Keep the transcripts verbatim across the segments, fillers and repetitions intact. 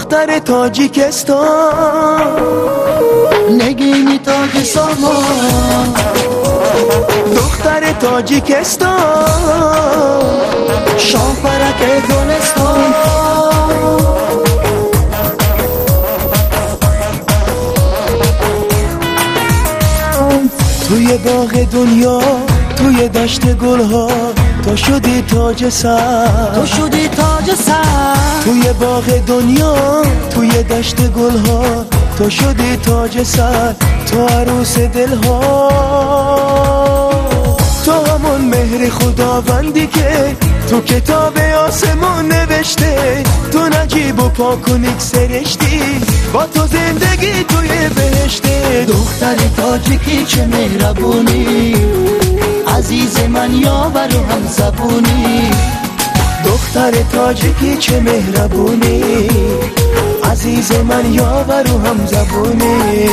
دختر تاجیکستان، نگینی تاج سامان، دختر تاجیکستان، شاه فرک گلستان. توی باغ دنیا، توی دشت گلها، تو شدی تاج سر، تو شدی تاج سر. توی باغ دنیا، توی دشت گلها، تو شدی تاج سر، تو عروس دلها. تو همون مهر خداوندی که تو کتاب آسمون نوشته، تو نجیب و پاک و نیک سرشتی، با تو زندگی توی بهشته. دختر تاجیکی چه مهربونی، عزیز من یاور و هم زبونی. دختر تاجیکی چه مهربونی، عزیز من یاور و هم زبونی.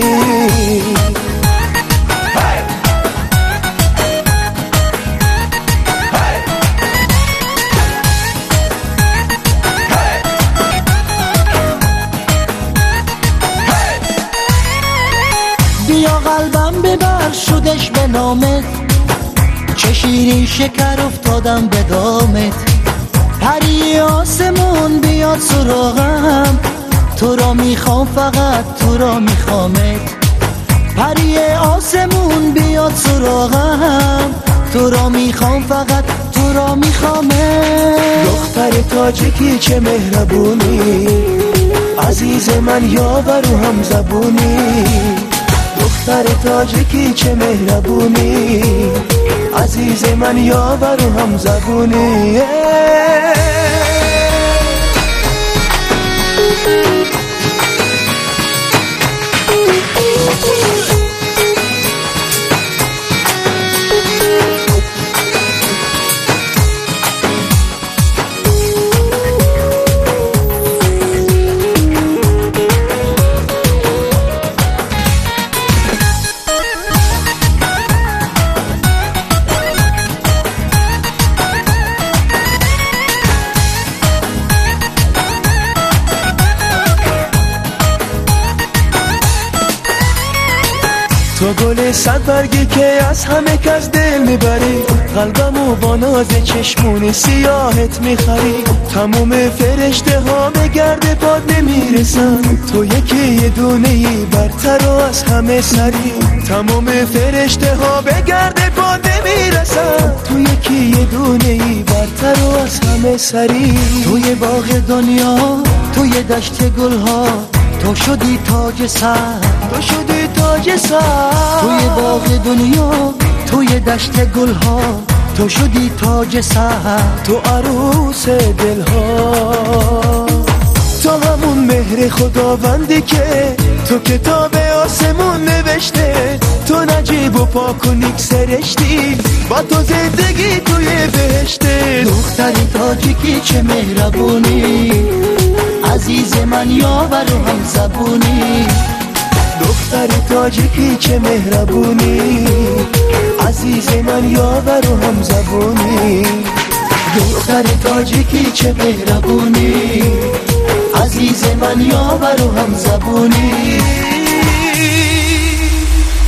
بیا قلبم ببر شدش به نامت، چه شیرین شکر افتادم به دامت. پری آسمون بیاد سراغم، تو را میخوام فقط تو را میخوامت. پری آسمون بیاد سراغم، تو را میخوام فقط تو را میخوامت. دختر تاجیکی چه مهربونی، عزیز من یاور و هم زبونی. دختر تاجیکی چه مهربونی، عزیز من یاور و هم زبونی. تو گل صد برگی که از همه کس دل میبری، قلبمو با ناز چشمون سیاهت میخری. تموم فرشته ها به گرد پاد نمیرسن، تو یکی یه دونه ای برتر و از همه سری. تموم فرشته ها به گرد پاد نمیرسن، تو یکی یه دونه ای برتر و از همه سری. توی باغ دنیا، توی دشت گلها، تو شدی تاج سر، تو شدی تاج سر. توی باغ دنیا، توی دشت گلها، تو شدی تاج سر، تو عروس دلها. تو همون مهر خداوندی که تو کتاب آسمون نوشته، تو نجیب و پاک و نیک سرشتی، با تو زندگی توی بهشته. دختر تاجیکی چه مهربونی، عزیز من یاور و هم زبونی. دختر تاجیکی چه مهربونی، عزیز من یاور و هم زبونی. دختر تاجیکی چه مهربونی، عزیز من یاور و هم زبونی.